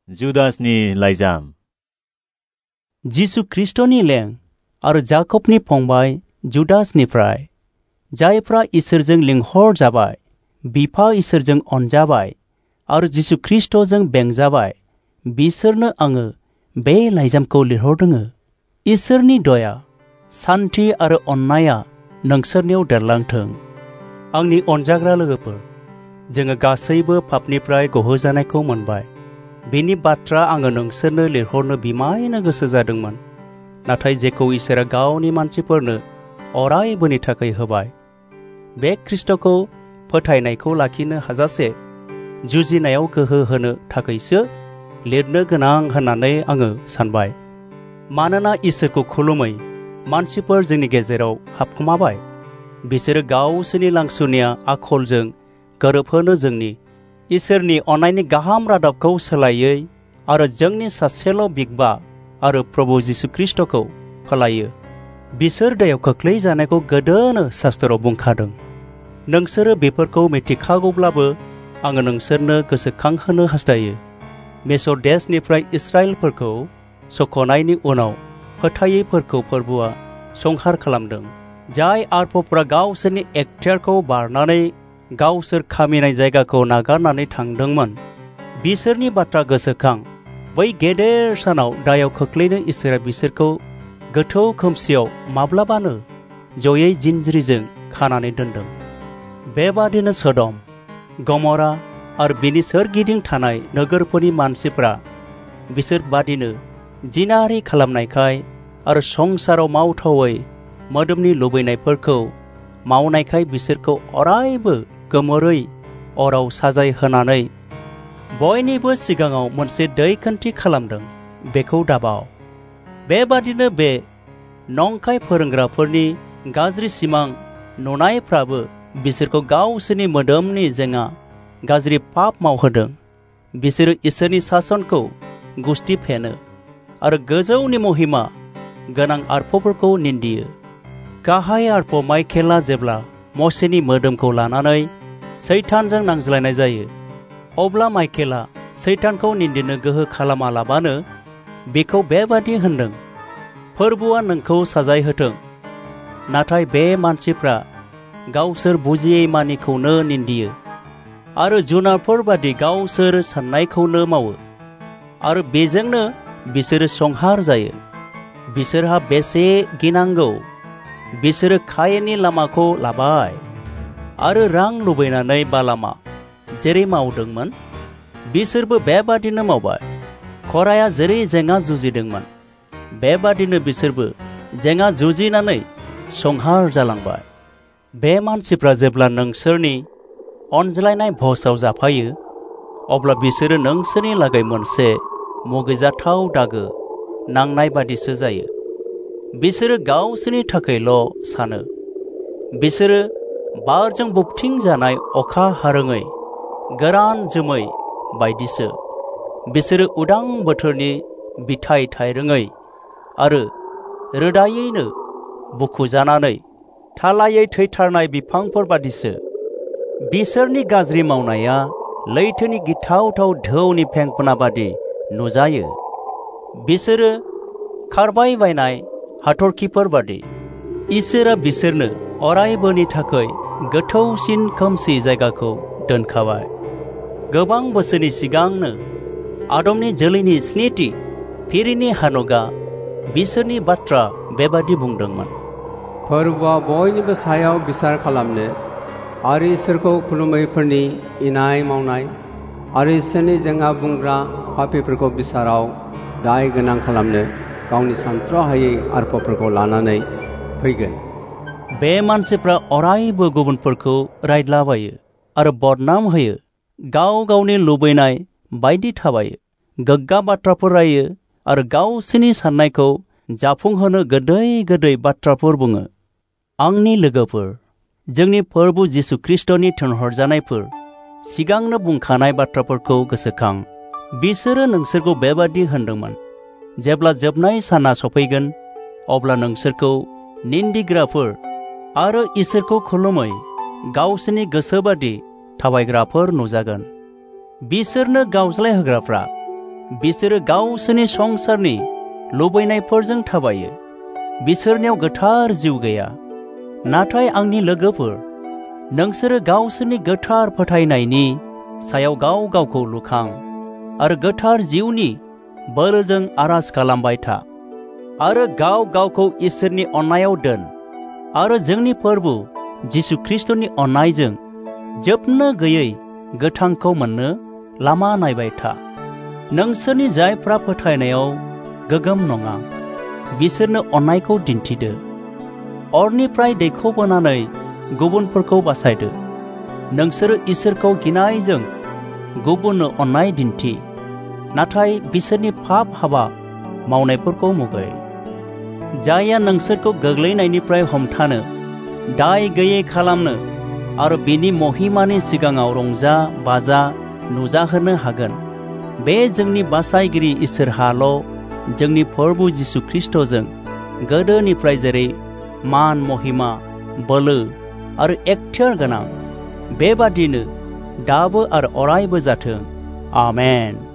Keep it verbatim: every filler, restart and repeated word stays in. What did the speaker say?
जुदासनि लाइजाम। जिसु ख्रिस्टनि लें आरो जाकबनि फंबाय जुदासनिफ्राय, जायफ्रा इसोरजों लिंहर जाबाय, बिफा इसोरजों अनजाबाय आरो जिसु ख्रिस्टजों बेंजाबाय, बिसोरनो आङो बे लाइजामखौ लिरहरदोङो। इसोरनि दया, सान्थि आरो अननाया नोंसोरनियाव देरलांथों। आंनि अनजाग्रा लोगोफोर, जोङो गासैबो पापनिफ्राय गहोजानायखौ मोनबाय। बेनि बाथ्रा आङो नोंसोरनो लिरहरनो बिमायनो गोसो जादोंमोन, नाथाय जेखौ इसोरा गावनि मानसिफोरनो अरायबोनि थाखाय होबाय, बे ख्रिस्टखौ फोथायनायखौ लाखिनो हाजासे जुजिनायाव गोहो होनो थाखायसो लिरनो गोनां होननानै आङो सानबाय। मानोना इसोरखौ खुलुमै मानसिफोर जोंनि गेजेराव हाबखुमाबाय। बिसोरो गावसोरनि लांसुनिया आखलजों गोरोबहोनो जोंनि इसोरनि अननायनि गाहाम रादाबखौ सोलायै आरो जोंनि सासेल' बिगबा आरो प्रभु जिसु ख्रिस्टखौ फोलायो। बिसोर दैयाव खोख्लैजानायखौ गोदोनो शास्त्रआव बुंखादों। नोंसोरो बेफोरखौ मिथिखागौब्लाबो आङो नोंसोरनो गोसोखांहोनो हास्थायो। मेसर देशनिफ्राय इस्राएलफोरखौ सख'नायनि उनाव फोथायैफोरखौ फोरबुआ संहार खालामदों, जाय आरफफोरा गावसोरनि एक्टियारखौ बारनानै गावसोर खामिनाय जायगाखौ नागारनानै थांदोंमोन। बिसोरनि बाथ्रा गोसोखां। बै गेदेर सानाव दायाव खोख्लैनो इसोरा बिसोरखौ गोथौ खोमसियाव माब्लाबानो जयै जिनज्रिजों खानानै दोनदों। बेबादिनो सदम, गमरा आरो बिनि सोरगिदिं थानाय नोगोरफोरनि मानसिफ्रा बिसोर बादिनो जिनाहारि खालामनायखाय आरो संसाराव मावथावै मोदोमनि लुबैनायफोरखौ मावनायखाय बिसोरखौ अरायबो गोमोरै अराव साजाय होनानै बयनिबो सिगाङाव मोनसे दैखान्थि खालामदों। बेखौ दाबाव। बेबादिनो बे नंखाय फोरोंग्राफोरनि गाज्रि सिमां नुनायफ्राबो बिसोरखौ गावसोरनि मोदोमनि जेंना गाज्रि पाप मावहोदों। बिसोरो इसोरनि सासनखौ गुस्थि फेनो आरो गोजौनि महिमा गोनां आरफफोरखौ निन्दियो। गाहाय आरफ माइकेला जेब्ला मसेनि मोदोमखौ लानानै सैतानजों नांज्लायनाय जायो, अब्ला माइकेला सैतानखौ निन्दिनो गोहो खालामालाबानो बेखौ बेबादि होनदों, फोरबुआ नोंखौ साजाय होथों। नाथाय बे मानसिफ्रा गावसोर बुजियै मानिखौनो निन्दियो आरो जुनारफोर बादि गावसोर साननायखौनो मावो आरो बेजोंनो बिसोरो संहार जायो। बिसोरहा बेसे गिनांगौ! बिसोरो कायेननि लामाखौ लाबाय आरो रां लुबैनानै बालामा जेरै मावदोंमोन, बिसोरबो बेबादिनो मावबाय। खराया जेरै जेंना जुजिदोंमोन, बेबादिनो बिसोरबो जेंना जुजिनानै संहार जालांबाय। बे मानसिफ्रा जेब्ला नोंसोरनि अनज्लायनाय भजआव जाफायो, अब्ला बिसोरो नोंसोरनि लागै मोनसे मुगैजाथाव दागो नांनाय बादिसो जायो। बिसोरो गावसोरनि थाखायल' सानो। बिसोरो बारजों बुबथिं जानाय अखा हारोङै गोरान जोमै बायदिसो। बिसोरो उदां बोथोरनि बिथाइ थाइरोङै आरो रोदायैनो बुखुजानानै थालायै थैथारनाय बिफांफोर बादिसो। बिसोरनि गाज्रि मावनाया लैथोनि गिथावथाव ढौनि फेंफोना बादि नुजायो। बिसोरो खारबाय बायनाय हाथरखिफोर बादि। इसोरा बिसोरनो अरायबोनि थाखाय गोथौसिन खोमसि जायगाखौ दोनखाबाय। गोबां बोसोरनि सिगांनो आदमनि जोलैनि स्निथि फिरिनि हान'कआ बिसोरनि बाथ्रा बेबादि बुंदोंमोन। फोरबुआ बयनिबो सायाव बिसार खालामनो आरो इसोरखौ खुलुमैफोरनि इनाय मावनाय आरो इसोरनि जेंना बुंग्रा पापीफोरखौ बिसाराव दाय गोनां खालामनो गावनि सानथ्र'हायै आरफफोरखौ लानानै फैगोन। बे मानसिफ्रा अरायबो गुबुनफोरखौ रायद्लाबायो आरो बदनाम होयो, गाव गावनि लुबैनाय बायदि थाबायो, गोग्गा बाथ्राफोर रायो आरो गावसोरनि साननायखौ जाफुंहोनो गोदै गोदै बाथ्राफोर बुङो। आंनि लोगोफोर, जोंनि फोरबु जिसु ख्रिस्टनि थिनहरजानायफोर सिगांनो बुंखानाय बाथ्राफोरखौ गोसोखां। बिसोरो नोंसोरखौ बेबादि होनदोंमोन, जेब्ला जोबनाय साना सफैगोन, अब्ला नोंसोरखौ निन्दिग्राफोर आरो इसोरखौ खुलुमै गावसोरनि गोसोबादि थाबायग्राफोर नुजागोन। बिसोरनो गावज्लाय होग्राफ्रा बिसोरो गावसोरनि संसारनि लुबैनायफोरजों थाबायो। बिसोरनियाव गोथार जिउ गैया। नाथाय आंनि लोगोफोर, नोंसोरो गावसोरनि गोथार फोथायनायनि सायाव गाव गावखौ लुखां आरो गोथार जिउनि बोलोजों आरज खालामबाय था आरो गाव गावखौ इसोरनि अननायाव दोन आरो जोंनि फोरबो जिसु ख्रिस्टनि अननायजों जोबनो गैयै गोथांखौ मोननो लामा नायबाय था। नोंसोरनि जायफ्रा फोथायनायाव गोगोम नङा, बिसोरनो अननायखौ दिन्थिदो। अरनिफ्राय दैखोबोनानै गुबुनफोरखौ बासायदो। नोंसोरो इसोरखौ गिनायजों गुबुननो अननाय दिन्थि, नाथाय बिसोरनि पाप हाबा मावनायफोरखौ मुगै। जायहा नोंसोरखौ गोग्लैनायनिफ्राय हमथानो, दाय गैयै खालामनो आरो बिनि महिमानि सिगाङाव रंजा बाजा नुजाहोनो हागोन, बे जोंनि बासायगिरि इसोरहाल' जोंनि प्रभु जिसु ख्रिस्टजों गोदोनिफ्राय जेरै मान महिमा बोलो आरो एक्टियार गोनां, बेबादिनो दाबो आरो अरायबो जाथों। आमेन।